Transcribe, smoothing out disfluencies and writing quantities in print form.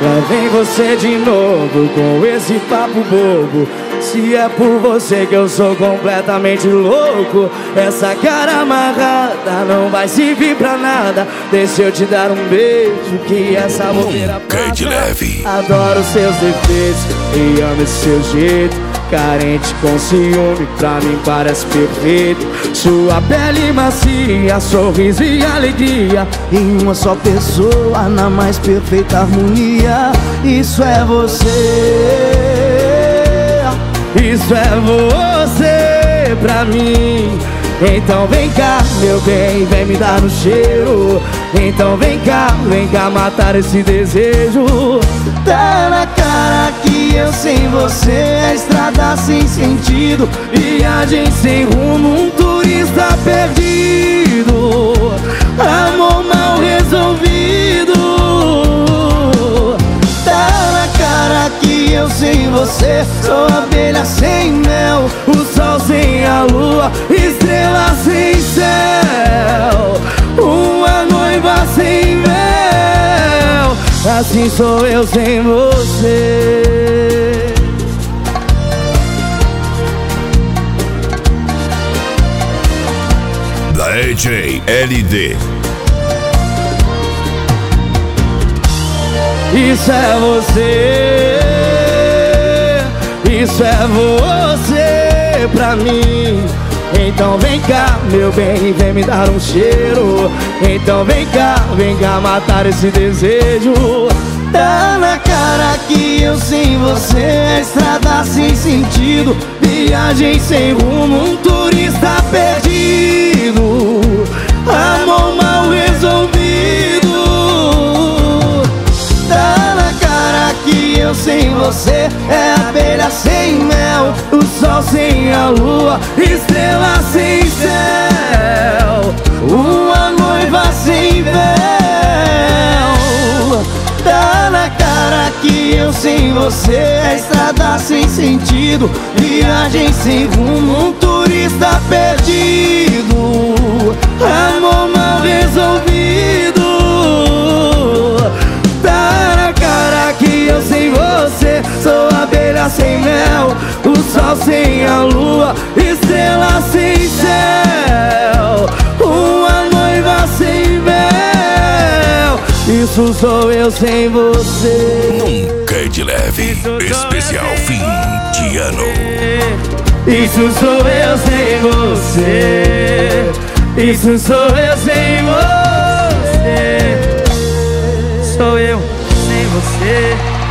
Lá vem você de novo com esse papo bobo. Se é por você que eu sou completamente louco, essa cara amarrada não vai servir pra nada. Deixa eu te dar um beijo, que essa bobeira passa. De leve. Adoro seus defeitos e amo esse seu jeito. Carente com ciúme, pra mim parece perfeito. Sua pele macia, sorriso e alegria em uma só pessoa, na mais perfeita harmonia. Isso é você. Isso é você pra mim. Então vem cá, meu bem, vem me dar um cheiro. Então vem cá matar esse desejo. Tá na cara que eu sem você é estrada sem sentido, viagem sem rumo, um turista perdido, amor mal resolvido. Tá na cara que eu sem você sou abelha sem mel, o sol sem a lua, estrela sem céu, uma noiva sem véu. Assim sou eu sem você. Da DJ LD. Isso é você. Isso é você pra mim. Então vem cá, meu bem, vem me dar um cheiro. Então vem cá matar esse desejo. Tá na cara que eu sem você é estrada sem sentido, viagem sem rumo, um turista perdido, amor mal resolvido. Tá na cara que eu sem você é abelha sem mel, o sol sem a lua, estrela sem céu, uma noiva sem véu. Tá na cara que eu sem você é estrada sem sentido, viagem sem rumo, um turista perdido, amor mal resolvido. Tá na cara que eu sem você sou abelha sem mel, o sol sem a lua, estrela sem céu, uma noiva sem véu. Isso sou eu sem você. Nunca é de leve. Especial fim de ano. Isso sou eu sem você. Isso sou eu sem você. Sou eu sem você.